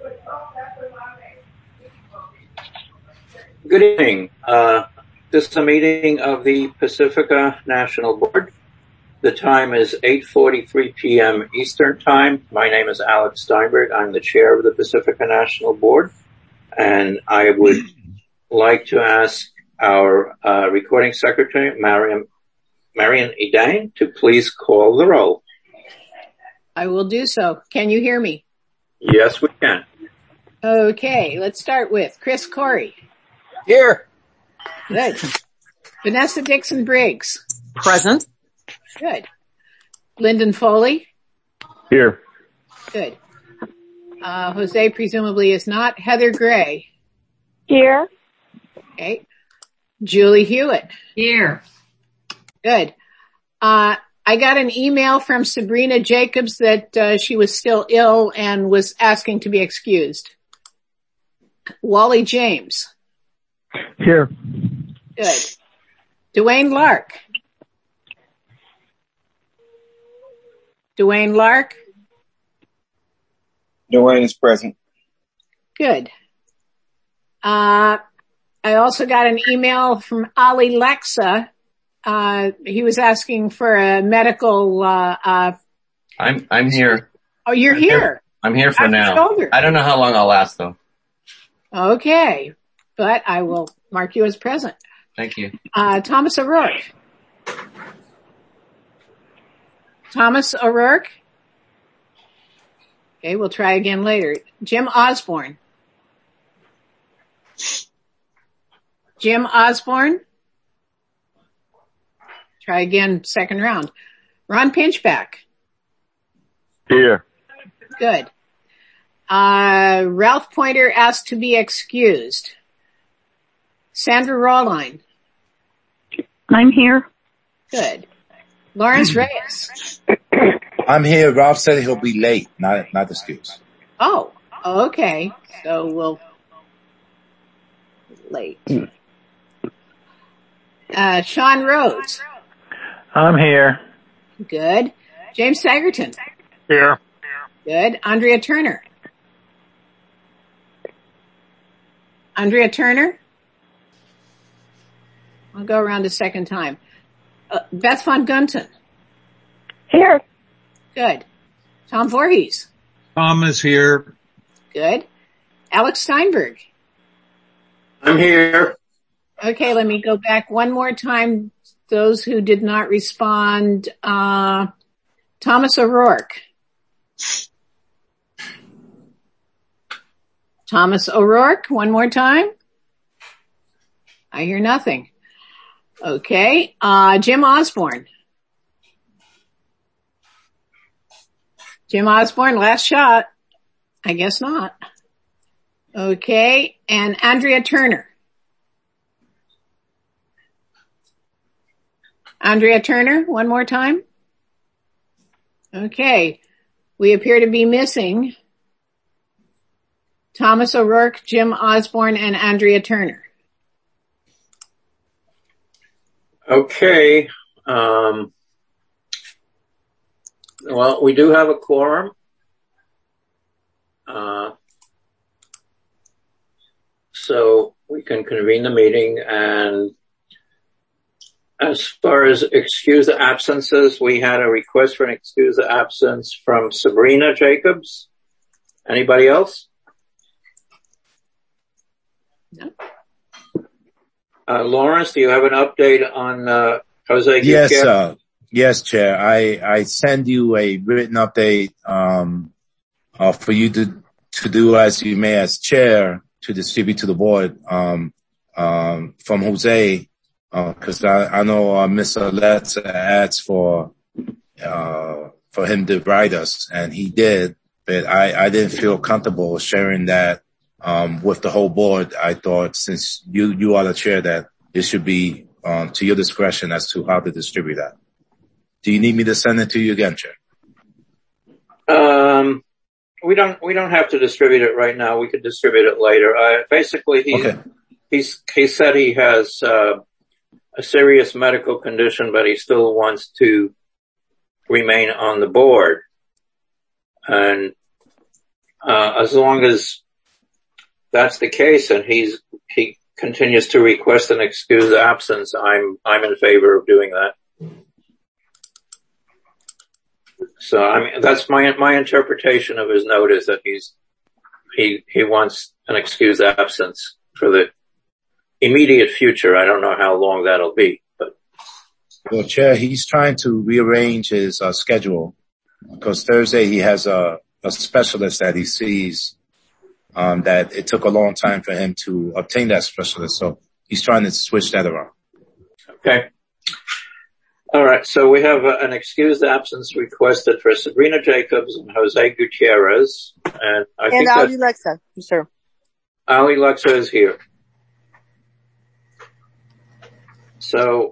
Good evening. This is a meeting of the Pacifica National Board. The time is 8:43 p.m. Eastern Time. My name is Alex Steinberg. I'm the chair of the Pacifica National Board, and I would like to ask our recording secretary, Marian Edang, to please call the roll. I will do so. Can you hear me? Yes, we can. Okay, let's start with Chris Corey. Here. Good. Vanessa Dixon Briggs. Present. Good. Lyndon Foley. Here. Good. Jose presumably is not. Heather Gray. Here. Okay. Julie Hewitt. Here. Good. I got an email from Sabrina Jacobs that she was still ill and was asking to be excused. Wally James. Here. Good. Dwayne Lark. Dwayne Lark. Dwayne is present. Good. I also got an email from Ali Lexa. He was asking for a medical, I'm here. Oh, you're here. I'm here for now. Shoulder. I don't know how long I'll last though. Okay. But I will mark you as present. Thank you. Thomas O'Rourke. Thomas O'Rourke. Okay, we'll try again later. Jim Osborne. Jim Osborne. Try again, second round. Ron Pinchback. Here. Good. Ralph Pointer asked to be excused. Sandra Rawline. I'm here. Good. Lawrence Reyes. I'm here. Ralph said he'll be late, not excused. Oh, okay. So we'll late. Sean Rhodes. I'm here. Good. James Sagerton. Here. Good. Andrea Turner. Andrea Turner. I'll go around a second time. Beth Von Gunten. Here. Good. Tom Voorhees. Tom is here. Good. Alex Steinberg. I'm here. Okay, let me go back one more time. Those who did not respond, Thomas O'Rourke. Thomas O'Rourke, one more time. I hear nothing. Okay, Jim Osborne. Jim Osborne, last shot. I guess not. Okay, and Andrea Turner. Andrea Turner, one more time. Okay, we appear to be missing Thomas O'Rourke, Jim Osborne, and Andrea Turner. Okay. Well, we do have a quorum. So we can convene the meeting, and as far as excused absences, we had a request for an excused absence from Sabrina Jacobs. Anybody else? No. Lawrence, do you have an update on Jose Yes, Gutierrez? yes, Chair. I send you a written update for you to do as you may as Chair to distribute to the board from Jose. Cause I know, Mr. Letts asked for him to write us, and he did, but I didn't feel comfortable sharing that, with the whole board. I thought since you are the chair that it should be, to your discretion as to how to distribute that. Do you need me to send it to you again, Chair? We don't have to distribute it right now. We could distribute it later. Basically, he said he has, a serious medical condition, but he still wants to remain on the board. And, as long as that's the case and he continues to request an excused absence, I'm in favor of doing that. So, I mean, that's my interpretation of his note is that he wants an excused absence for the immediate future. I don't know how long that'll be, but. Well, Chair, he's trying to rearrange his schedule because Thursday he has a specialist that he sees, that it took a long time for him to obtain that specialist. So he's trying to switch that around. Okay. All right. So we have an excused absence requested for Sabrina Jacobs and Jose Gutierrez. And I think Ali Lexa, sir. Ali Lexa is here. So,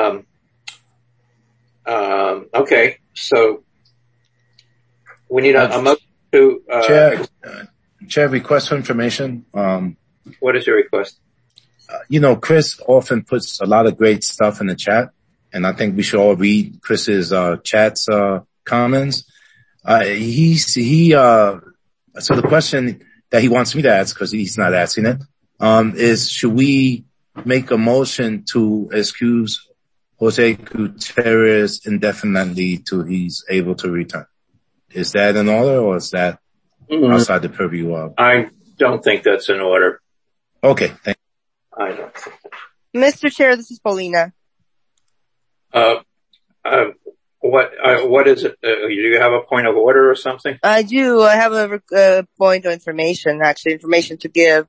okay. So we need a motion to, Chair, request for information. What is your request? Chris often puts a lot of great stuff in the chat, and I think we should all read Chris's chat's comments. So the question that he wants me to ask, because he's not asking it, is should we make a motion to excuse Jose Gutierrez indefinitely till he's able to return? Is that in order, or is that outside the purview of? I don't think that's in order. Okay, thank you. I don't think that. Mr. Chair, this is Paulina. What is it? Do you have a point of order or something? I do. I have a point of information to give.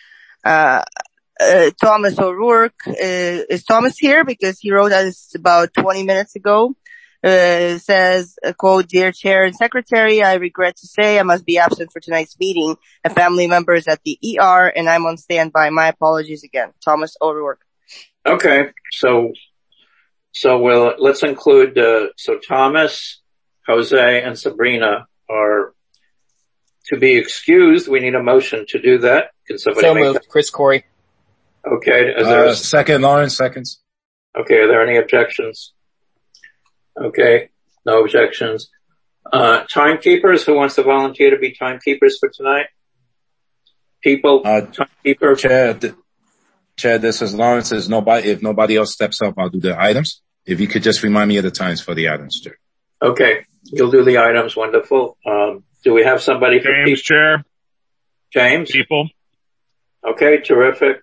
Thomas O'Rourke, is Thomas here? Because he wrote us about 20 minutes ago. Says, quote, "Dear Chair and Secretary, I regret to say I must be absent for tonight's meeting. A family member is at the ER and I'm on standby. My apologies again. Thomas O'Rourke." Okay. So let's include, so Thomas, Jose, and Sabrina are to be excused. We need a motion to do that. Can somebody make moved. that? Chris Corey. Okay. Is there second, Lawrence, seconds. Okay. Are there any objections? Okay. No objections. Timekeepers, who wants to volunteer to be timekeepers for tonight? People, timekeeper. Chair, this is Lawrence. If nobody else steps up, I'll do the items. If you could just remind me of the times for the items, Chair. Okay. You'll do the items. Wonderful. Do we have somebody for James, Chair. James? People. Okay. Terrific.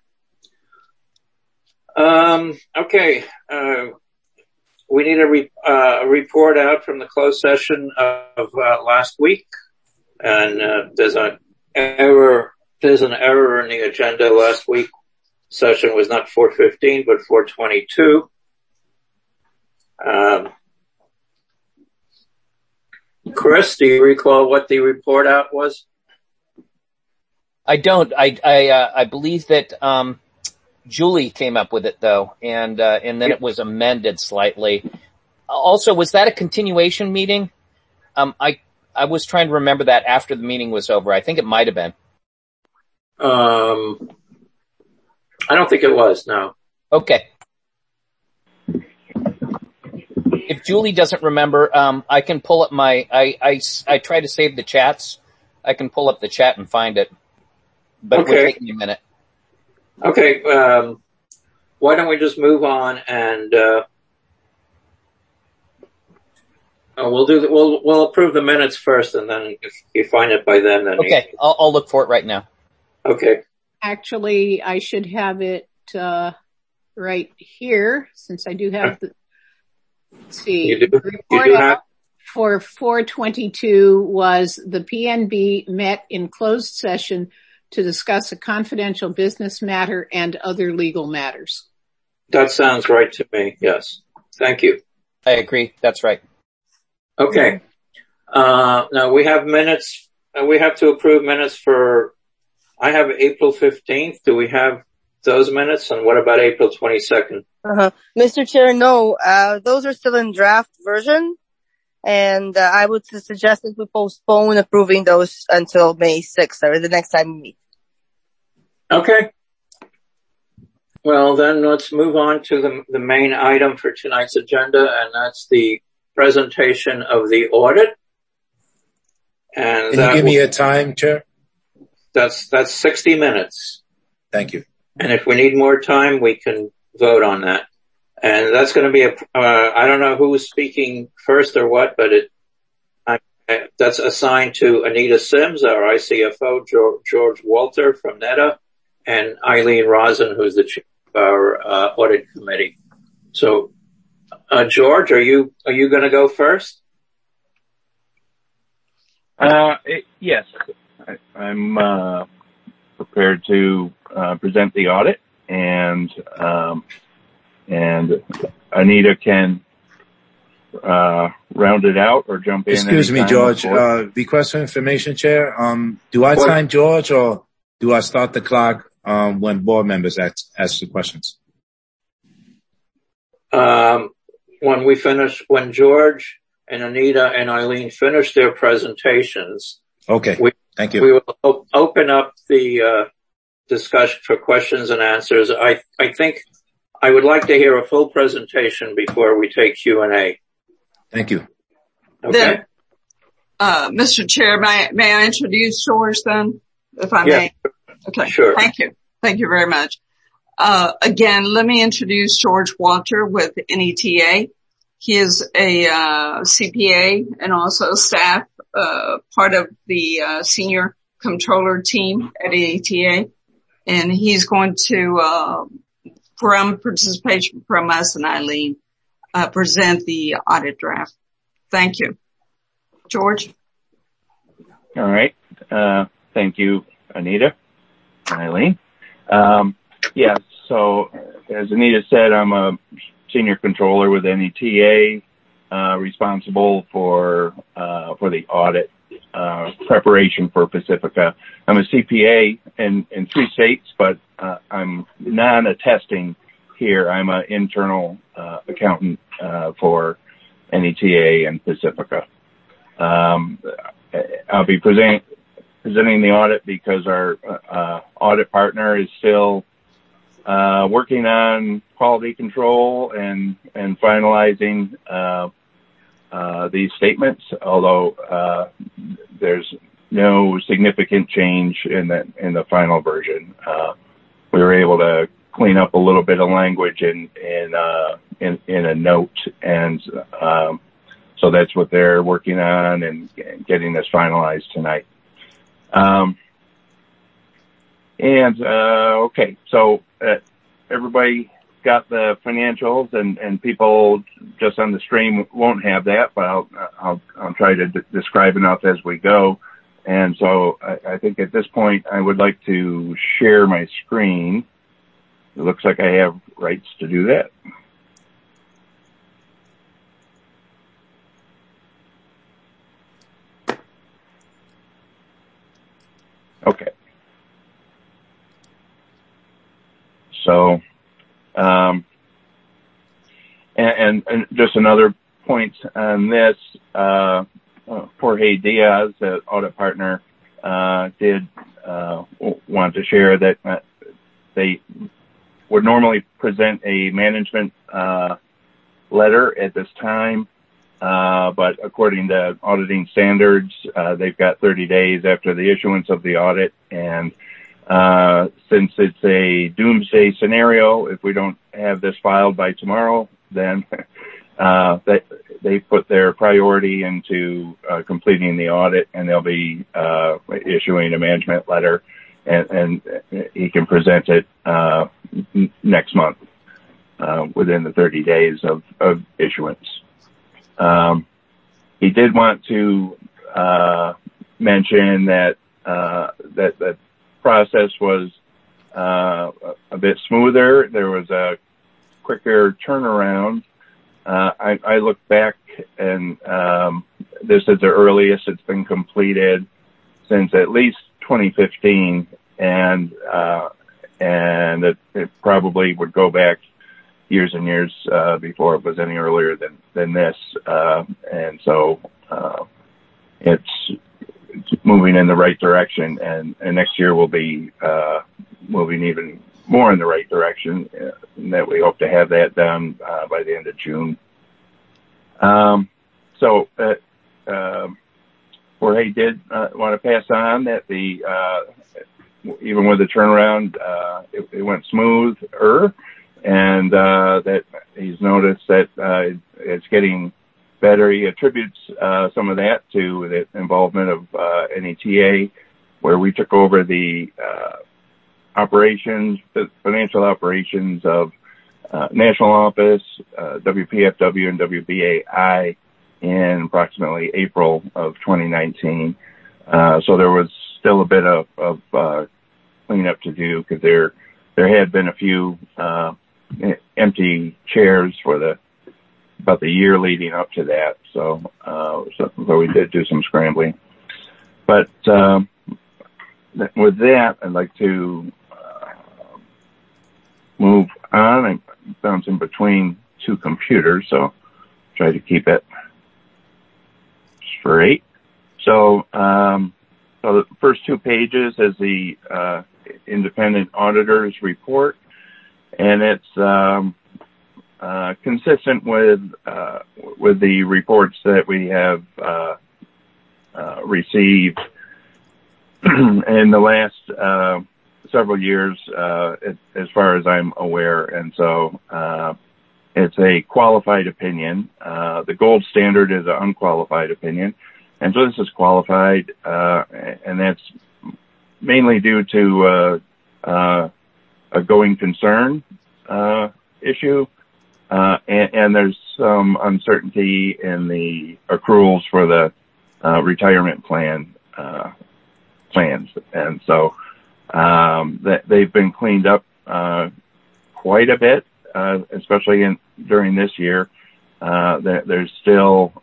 Okay. We need a report out from the closed session of last week, and there's an error in the agenda. Last week session was not 4:15 but 4:22. Chris, do you recall what the report out was? I don't. I believe that Julie came up with it though, and then it was amended slightly. Also, was that a continuation meeting? I was trying to remember that after the meeting was over. I think it might have been. I don't think it was, no. Okay. If Julie doesn't remember, I can pull up I try to save the chats. I can pull up the chat and find it. But it will take me a minute. Okay, why don't we just move on and, we'll approve the minutes first, and then if you find it by then Okay, I'll look for it right now. Okay. Actually, I should have it, right here, since I do have let's see. You do report have? out for 422 was the PNB met in closed session to discuss a confidential business matter and other legal matters. That sounds right to me, yes. Thank you. I agree, that's right. Okay. Now we have minutes, we have to approve minutes for, I have April 15th. Do we have those minutes? And what about April 22nd? Mr. Chair, no, those are still in draft version. And I would suggest that we postpone approving those until May 6th, or the next time we meet. Okay. Well, then let's move on to the main item for tonight's agenda, and that's the presentation of the audit. And can you give me a time, Chair? That's 60 minutes. Thank you. And if we need more time, we can vote on that. And that's going to be I don't know who's speaking first or what, but that's assigned to Anita Sims, our ICFO, George Walter from NEDA, and Eileen Rosen, who's the chair of our audit committee. So, George, are you going to go first? Yes, I'm prepared to present the audit, and Anita can round it out or jump in. Excuse me, George. Request for information, Chair. Do I time George, or do I start the clock when board members ask the questions? When George and Anita and Eileen finish their presentations. Okay. Thank you. We will open up the discussion for questions and answers. I think I would like to hear a full presentation before we take Q&A. Thank you. Okay. Then, Mr. Chair, may I introduce George then, if I may? Okay. Sure. Thank you. Thank you very much. Again, let me introduce George Walter with NETA. He is a CPA and also staff, part of the senior controller team at NETA. And he's going to, from participation from us and Eileen, present the audit draft. Thank you. George? All right. Thank you, Anita and Eileen. Yeah, so as Anita said, I'm a senior controller with NETA, responsible for the audit preparation for Pacifica. I'm a CPA in 3 states, but I'm non-attesting here. I'm an internal accountant for NETA and Pacifica. I'll be presenting the audit because our audit partner is still working on quality control and finalizing these statements, although there's no significant change in the final version. We were able to clean up a little bit of language in a note, and so that's what they're working on and getting this finalized tonight. Okay, so everybody got the financials, and people just on the stream won't have that, but I'll try to describe enough as we go. And so I think at this point I would like to share my screen. It looks like I have rights to do that. Okay. So, and just another point on this, Jorge Diaz, the audit partner, did want to share that they would normally present a management letter at this time, but according to auditing standards, they've got 30 days after the issuance of the audit, and since it's a doomsday scenario, if we don't have this filed by tomorrow, then they put their priority into completing the audit, and they'll be issuing a management letter, and he can present it next month within the 30 days of issuance. He did want to mention that the process was a bit smoother. There was a quicker turnaround. I look back, and this is the earliest it's been completed since at least 2015, and it probably would go back years and years before it was any earlier than this, and so it's moving in the right direction, and next year we'll be moving even more in the right direction, that we hope to have that done by the end of June. So Jorge did want to pass on that even with the turnaround, it went smoother, and that he's noticed that it's getting better. He attributes some of that to the involvement of NETA, where we took over the financial operations of National Office, WPFW, and WBAI in approximately April of 2019. So there was still a bit of cleanup to do, because there had been a few empty chairs for about the year leading up to that. So we did do some scrambling. But with that, I'd like to move on. I'm bouncing between two computers, so try to keep it straight. So the first two pages is the independent auditor's report, and it's consistent with the reports that we have received in the last several years, as far as I'm aware. And so it's a qualified opinion. The gold standard is an unqualified opinion. And so this is qualified, and that's mainly due to a going concern issue, and there's some uncertainty in the accruals for the retirement plans, and so that they've been cleaned up quite a bit, especially during this year. There's still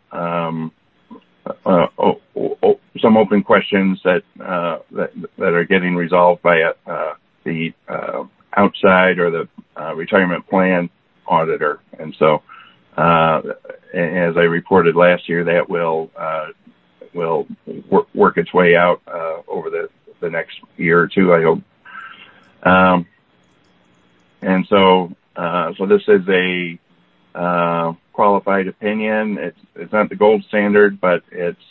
some open questions that are getting resolved by the outside or the retirement plan auditor, and so as I reported last year, that will work its way out over the next year or two, I hope. And so this is a qualified opinion. It's not the gold standard, but it's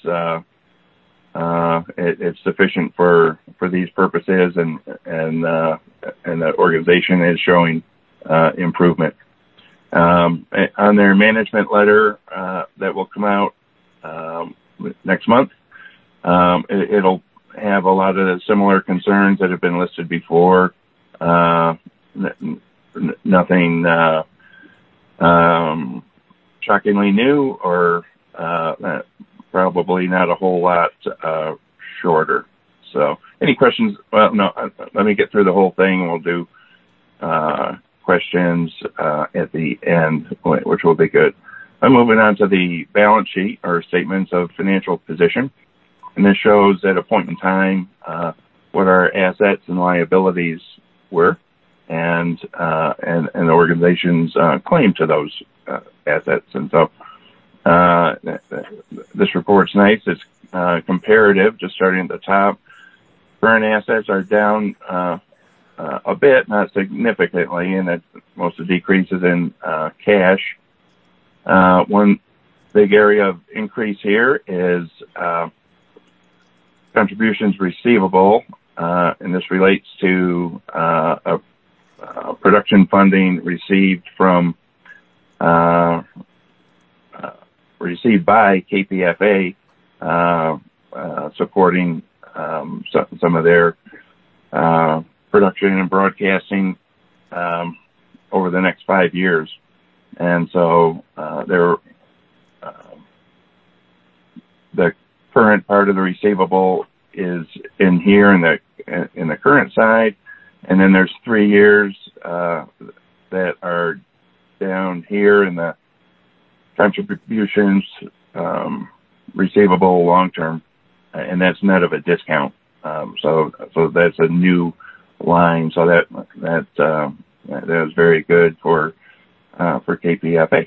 sufficient for these purposes, and the organization is showing improvement. On their management letter that will come out next month, it'll have a lot of the similar concerns that have been listed before. Nothing shockingly new, or probably not a whole lot shorter. So any questions? Well, no, let me get through the whole thing, and we'll do questions at the end, which will be good. I'm moving on to the balance sheet, or statements of financial position. And this shows at a point in time what our assets and liabilities were, and the organization's claim to those assets. And so this report's nice. It's comparative, just starting at the top. Current assets are down a bit, not significantly, and that most of the decrease is in cash. One big area of increase here is contributions receivable, and this relates to production funding received by KPFA, supporting some of their production and broadcasting over the next 5 years. And so the current part of the receivable is in here in the current side, and then there's 3 years that are down here in the contributions receivable long term, and that's net of a discount. So that's a new line. So that is very good for KPFA.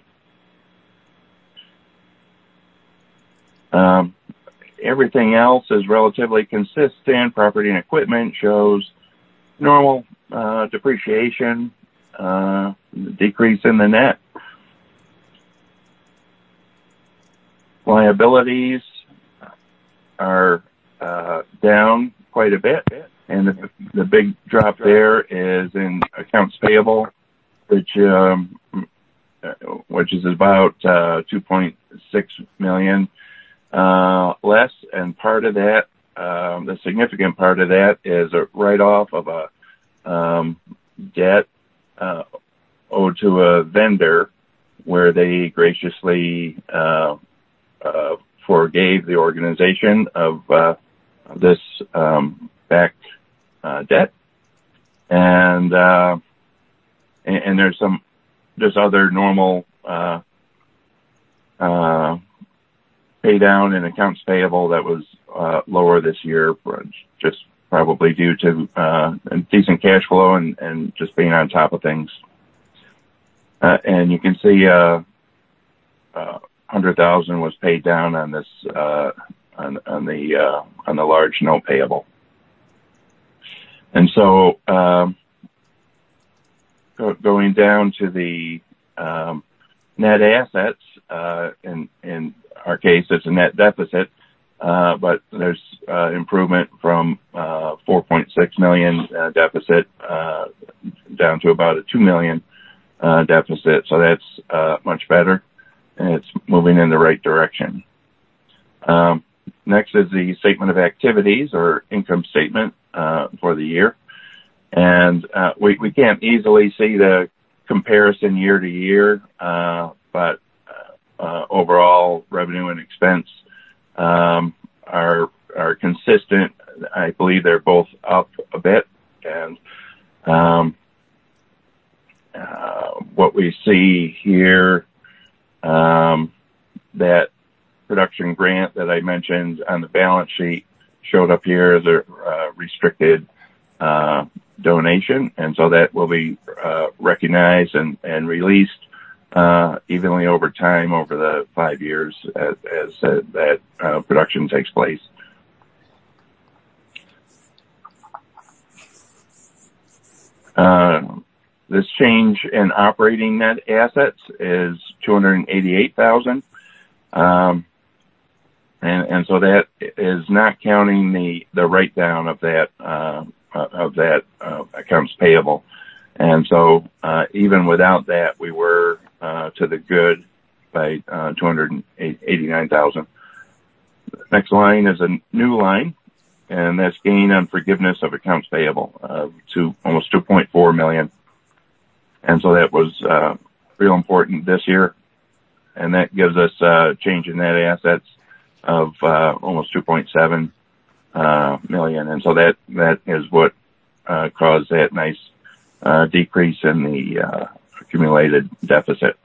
Everything else is relatively consistent. Property and equipment shows normal depreciation, decrease in the net. Liabilities are down quite a bit, and the big drop there is in accounts payable, which is about 2.6 million less, and part of that, the significant part of that, is a write-off of a debt owed to a vendor, where they graciously forgave the organization of this back debt, and there's some just other normal pay down in accounts payable that was lower this year, just probably due to decent cash flow and just being on top of things. And you can see 100,000 was paid down on this on the large note payable. And so going down to the net assets, in our case, it's a net deficit, but there's improvement from 4.6 million deficit down to about a 2 million deficit. So that's much better, and it's moving in the right direction. Next is the statement of activities, or income statement, for the year. And we can't easily see the comparison year to year, but overall revenue and expense are consistent. I believe they're both up a bit, and what we see here, that production grant that I mentioned on the balance sheet showed up here as a restricted donation, and so that will be recognized and released evenly over time over the 5 years as that production takes place. This change in operating net assets is 288,000, and so that is not counting the write down of that accounts payable. And so even without that, we were to the good by 289,000. Next line is a new line, and that's gain on forgiveness of accounts payable to almost 2.4 million. And so that was real important this year, and that gives us a change in net assets of almost 2.7 million. And so that is what caused that nice decrease in the accumulated deficit.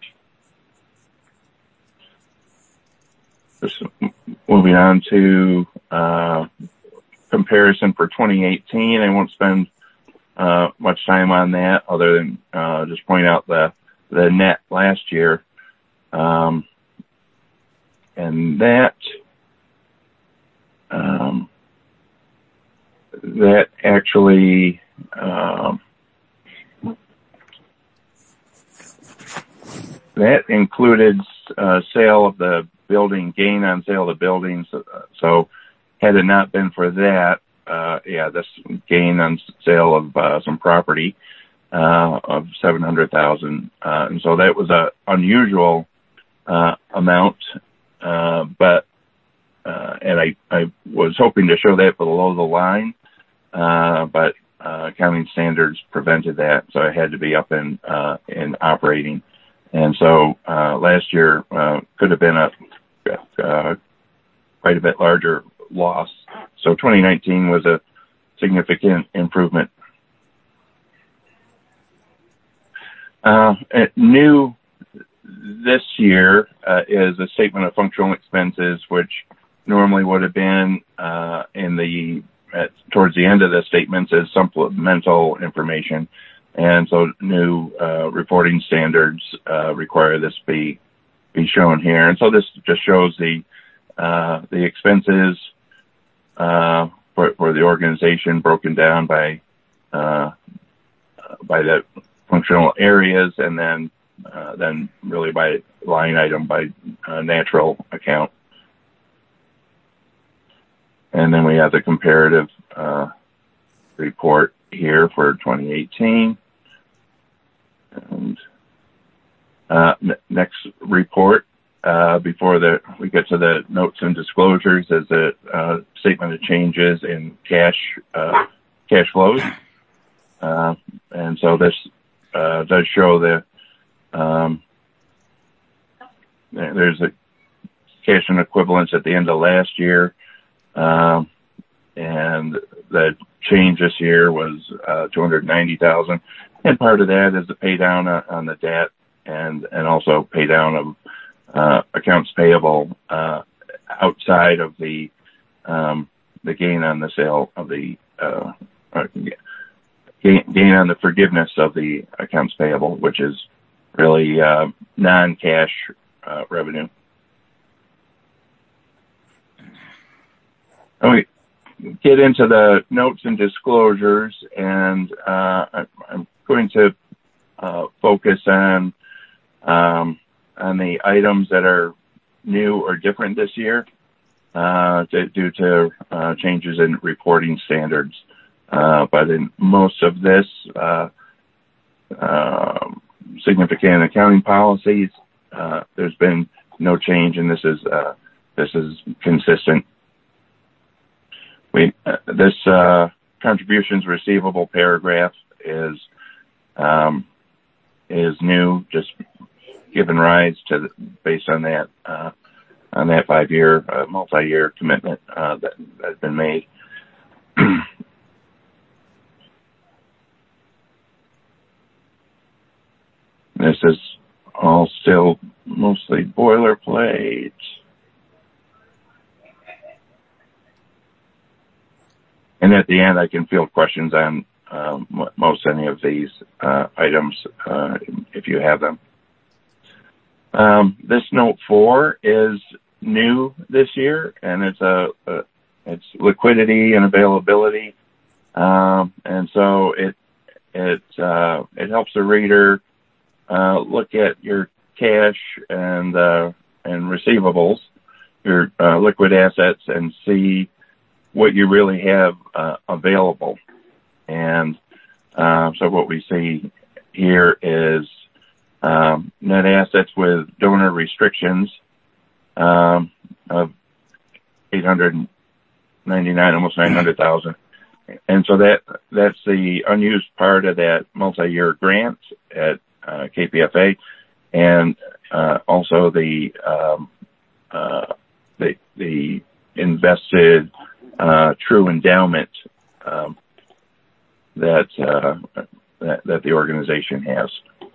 Just moving on to comparison for 2018. I won't spend much time on that, other than just point out the net last year, and that actually that included sale of the building, gain on sale of the buildings. So had it not been for that, this gain on sale of some property of 700,000, and so that was a unusual amount, but and I was hoping to show that below the line, but accounting standards prevented that, so I had to be up in operating. And so last year could have been a quite a bit larger loss. So 2019 was a significant improvement. New this year is a statement of functional expenses, which normally would have been towards the end of the statements as supplemental information. And so new reporting standards require this be shown here. And so this just shows the expenses for the organization broken down by the functional areas, and then really by line item by natural account. and then we have the comparative report here for 2018. And next report, before we get to the notes and disclosures, is a statement of changes in cash flows. And so this does show that there's a cash and equivalents at the end of last year, and the change this year was $290,000, and part of that is the pay down on the debt, and also pay down of accounts payable outside of the gain on the sale of the gain on the forgiveness of the accounts payable, which is really non-cash revenue. And we get into the notes and disclosures, and I'm going to focus on the items that are new or different this year due to changes in reporting standards. But in most of this, significant accounting policies, there's been no change, and this is consistent. This contributions receivable paragraph is new, just given rise to based on that 5-year multi-year commitment that has been made. This is all still mostly boilerplate. And at the end, I can field questions on most any of these items if you have them. This note 4 is new this year, and it's liquidity and availability, and so it helps the reader look at your cash and receivables, your liquid assets, and see what you really have available. And so what we see here is net assets with donor restrictions of $899, almost $900,000. And so that's the unused part of that multi-year grant at KPFA, and also the invested true endowment that the organization has.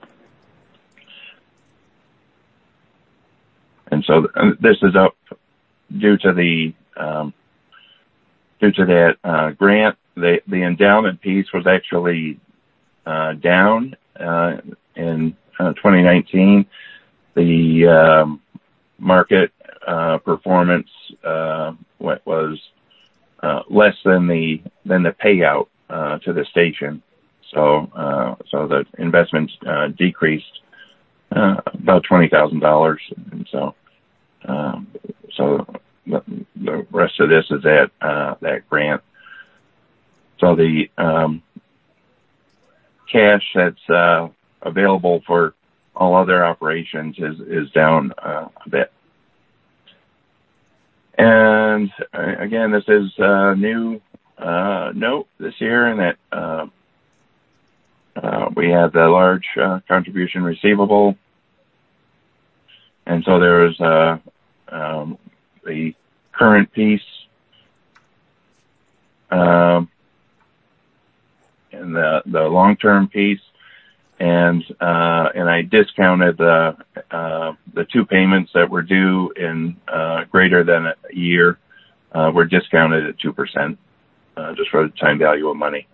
And so this is up due to that grant. The endowment piece was actually down in 2019. The market performance was less than the payout to the station. So the investments decreased about $20,000, and so the rest of this is that grant. So the cash that's available for all other operations is down a bit. And again, this is a new note this year, in that we have the large contribution receivable, and so there is the current piece and the long-term piece, and I discounted the 2 payments that were due in greater than a year. Were discounted at 2%, just for the time value of money.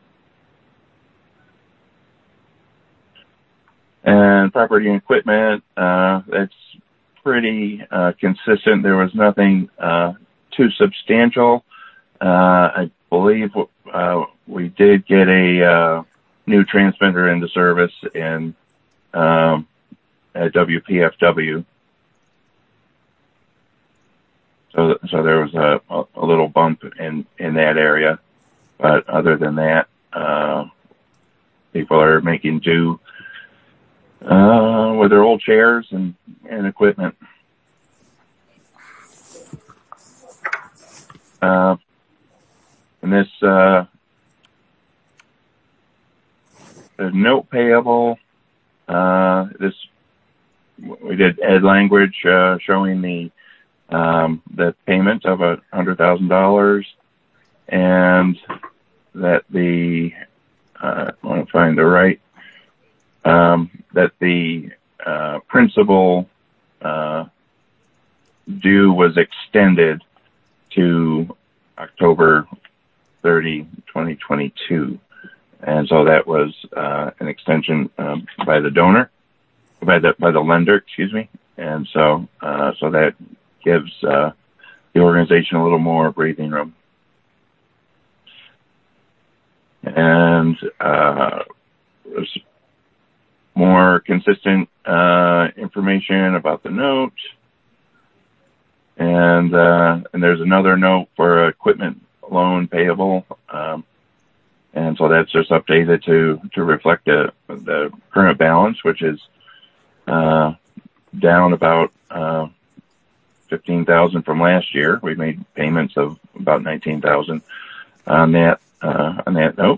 And property and equipment, that's pretty consistent. There was nothing too substantial. I believe we did get a new transmitter into service at WPFW. So there was a little bump in that area. But other than that, people are making do with their old chairs and equipment. And this the note payable. This we did add language showing the payment of $100,000, and that I want to find the right that the principal due was extended to October 30, 2022. And so that was an extension by the lender, excuse me. And so that gives the organization a little more breathing room. And there's more consistent information about the note. And there's another note for equipment loan payable. And so that's just updated to reflect the current balance, which is down about $15,000 from last year. We made payments of about $19,000 on that note.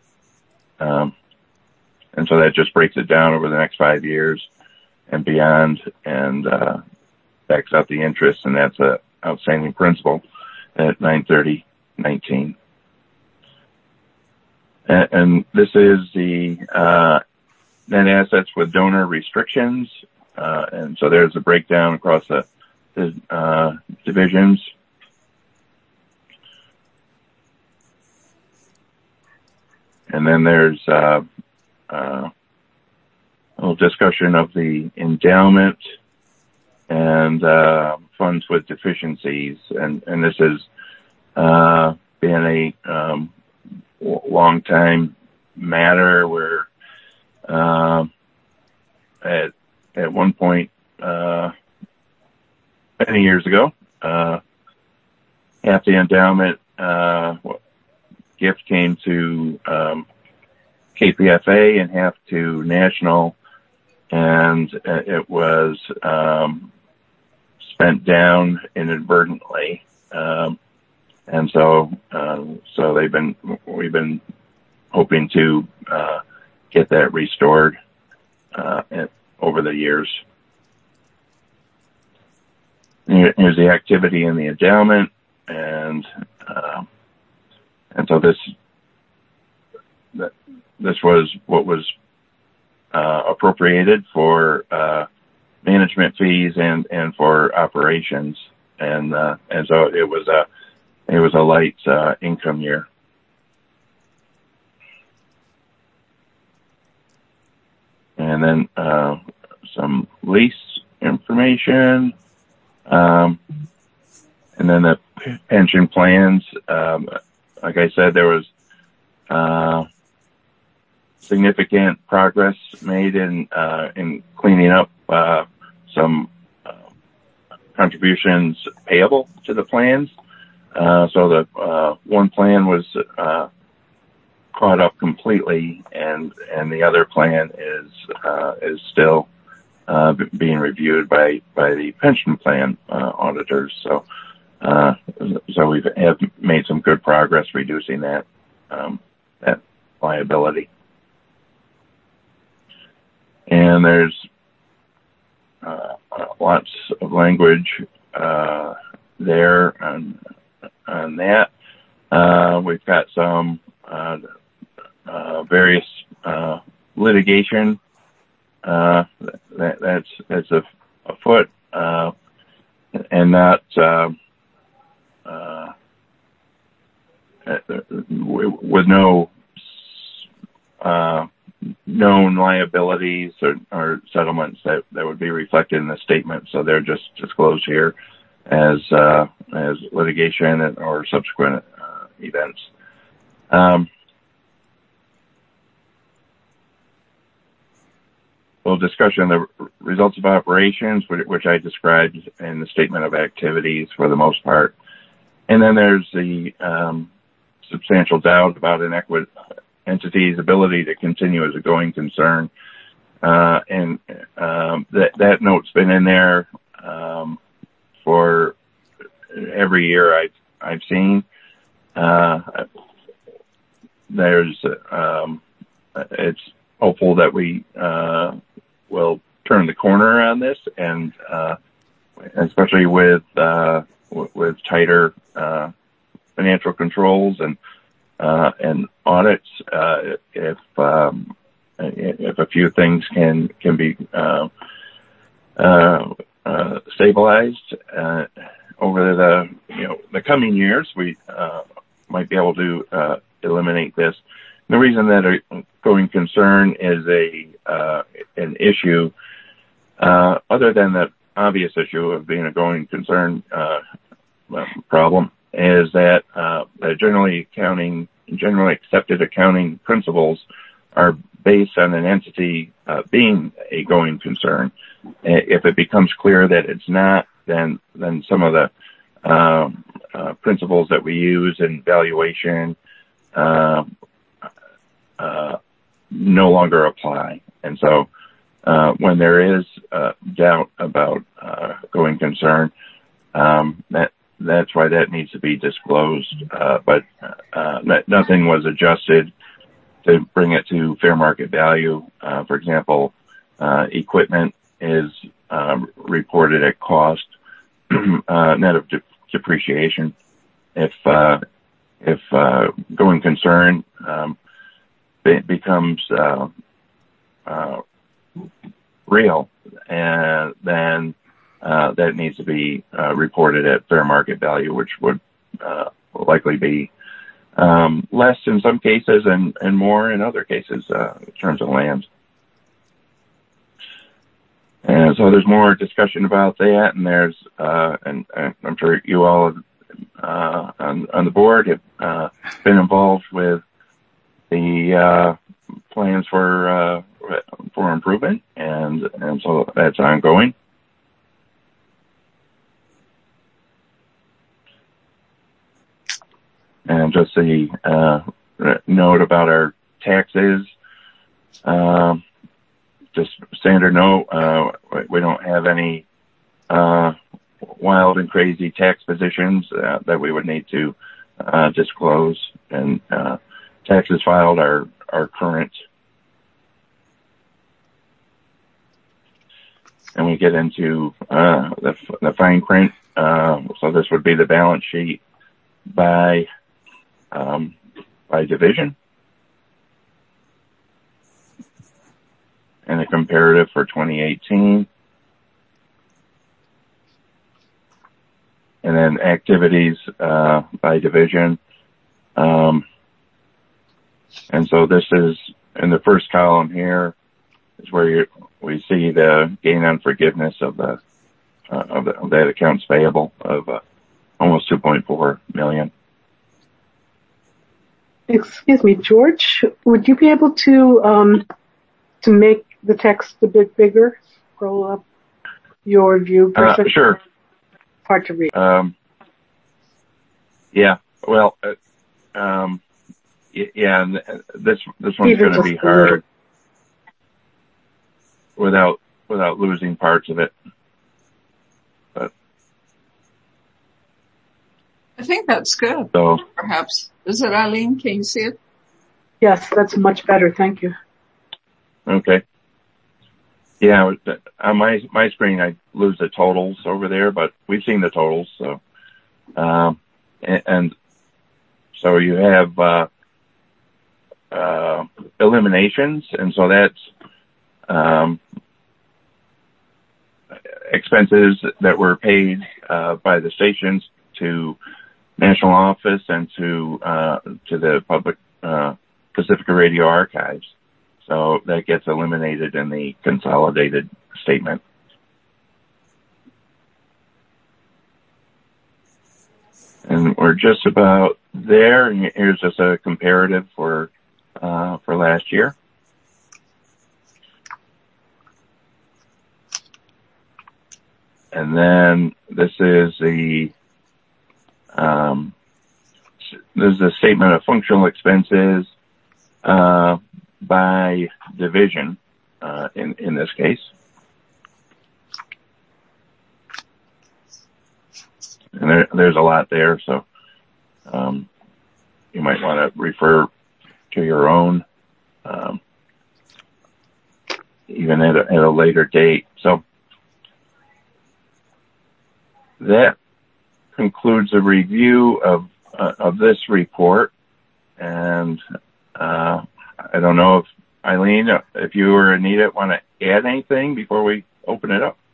And so that just breaks it down over the next 5 years and beyond, and backs out the interest, and that's a outstanding principal at 9/30/19. And this is the net assets with donor restrictions, and so there's a breakdown across the divisions. And then there's a little discussion of the endowment and funds with deficiencies, and this has been a long time matter where at one point many years ago, half the endowment gift came to KPFA and half to National, and it was spent down inadvertently. And so we've been hoping to get that restored over the years. Here's the activity in the endowment, and so this was what was appropriated for management fees and for operations, and so it was a light income year. And then some lease information, and then the pension plans. Like I said, there was significant progress made in cleaning up some contributions payable to the plans. So the one plan was caught up completely, and the other plan is still being reviewed by the pension plan auditors. So we have made some good progress reducing that liability. And there's lots of language there on that. We've got some various litigation that's afoot, and not with no known liabilities or settlements that would be reflected in the statement. So they're just disclosed here as litigation or subsequent events. We'll discussion of the results of operations, which I described in the statement of activities for the most part. And then there's the substantial doubt about an entity's ability to continue as a going concern. And that note's been in there for every year I've seen. It's hopeful that we will turn the corner on this, and especially with tighter financial controls and audits, if a few things can be stabilized over the coming years, we might be able to eliminate this. The reason that a going concern is an issue, other than the obvious issue of being a going concern problem, is that the generally accepted accounting principles are based on an entity being a going concern. If it becomes clear that it's not, then some of the principles that we use in valuation no longer apply. And so when there is doubt about going concern, that's why that needs to be disclosed. But nothing was adjusted to bring it to fair market value. For example, equipment is reported at cost, net of depreciation. If going concern becomes real, and then that needs to be reported at fair market value, which would likely be less in some cases and more in other cases in terms of land. And so there's more discussion about that, and there's and I'm sure you all on the board have been involved with the plans for improvement, and so that's ongoing. And just the note about our taxes, just standard note, we don't have any wild and crazy tax positions that we would need to disclose, and taxes filed are current. And we get into the fine print, so this would be the balance sheet by division, and a comparative for 2018, and then activities by division. And so this is in the first column here is where we see the gain on forgiveness of that accounts payable of almost 2.4 million. Excuse me, George, would you be able to make the text a bit bigger? Scroll up your view. Sure. Hard to read. Yeah. Well, yeah. And this one's going to be hard without losing parts of it. But I think that's good. So perhaps. Is it, Eileen? Can you see it? Yes, that's much better. Thank you. Okay. Yeah, on my screen I lose the totals over there, but we've seen the totals. So, and so you have eliminations, and so that's expenses that were paid by the stations to national office and to the public Pacifica Radio Archives. So that gets eliminated in the consolidated statement. And we're just about there. And here's just a comparative for last year. And then this is a statement of functional expenses by division in this case. And there's a lot there, so you might want to refer to your own even at a later date. So that concludes a review of this report. And I don't know if Eileen, if you or Anita want to add anything before we open it up.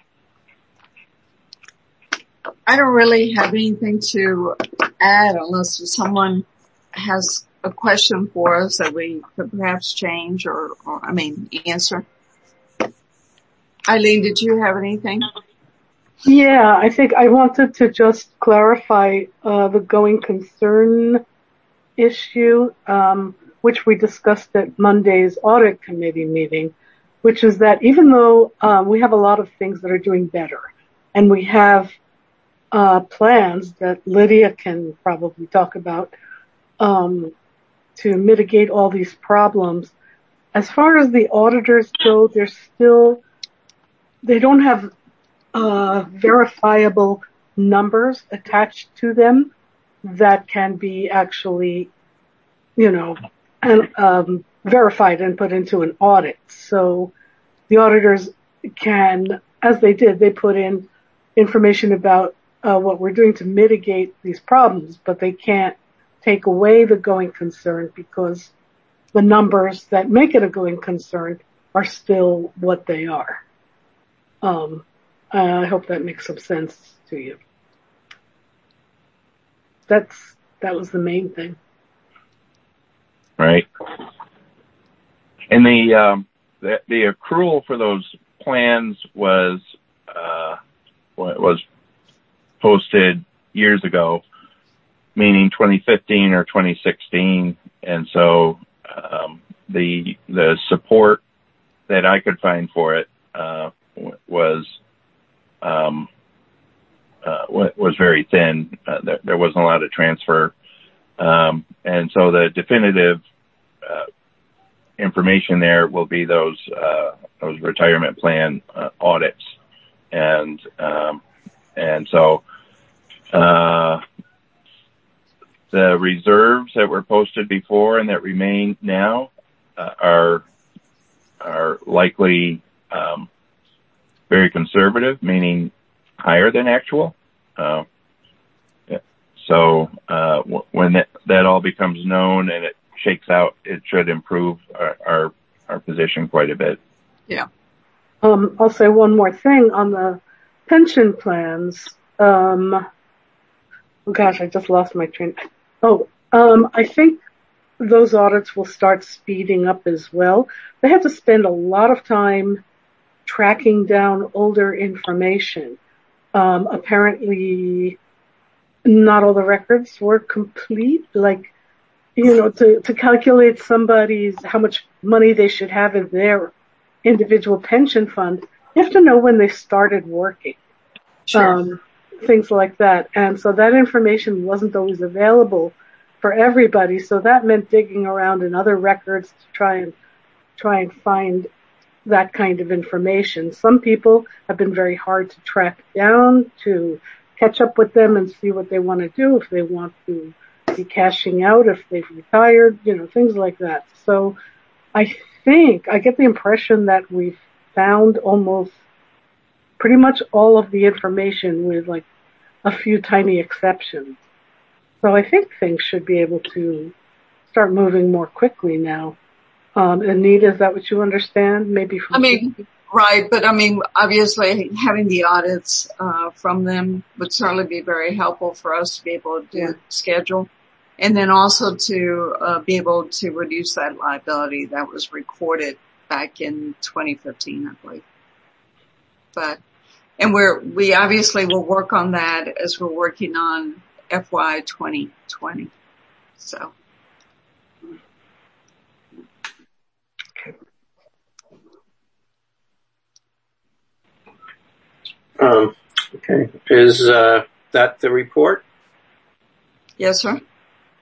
I don't really have anything to add unless someone has a question for us that we could perhaps change or answer. Eileen, did you have anything? Yeah, I think I wanted to just clarify the going concern issue, which we discussed at Monday's audit committee meeting, which is that even though we have a lot of things that are doing better, and we have plans that Lydia can probably talk about to mitigate all these problems, as far as the auditors go, they don't have verifiable numbers attached to them that can be actually, verified and put into an audit. So the auditors can, as they did, they put in information about what we're doing to mitigate these problems, but they can't take away the going concern because the numbers that make it a going concern are still what they are. I hope that makes some sense to you. That was the main thing. Right. And the accrual for those plans was posted years ago, meaning 2015 or 2016, and so the support that I could find for it was very thin. There wasn't a lot of transfer, and so the definitive information there will be those retirement plan audits, and so the reserves that were posted before and that remain now are likely very conservative, meaning higher than actual. So when that all becomes known and it shakes out, it should improve our position quite a bit. Yeah. I'll say one more thing on the pension plans. Oh gosh, I just lost my train. I think those audits will start speeding up as well. They had to spend a lot of time tracking down older information. Apparently not all the records were complete, to calculate how much money they should have in their individual pension fund. You have to know when they started working. Sure. Things like that. And so that information wasn't always available for everybody. So that meant digging around in other records to try and find that kind of information. Some people have been very hard to track down, to catch up with them and see what they want to do, if they want to be cashing out, if they've retired, things like that. So I get the impression that we've found almost pretty much all of the information with a few tiny exceptions. So I think things should be able to start moving more quickly now. Anita, is that what you understand? Maybe from right, but obviously having the audits from them would certainly be very helpful for us to be able to do the schedule. And then also to be able to reduce that liability that was recorded back in 2015, I believe. And we obviously will work on that as we're working on FY 2020. So. Okay. Is that the report? Yes, sir.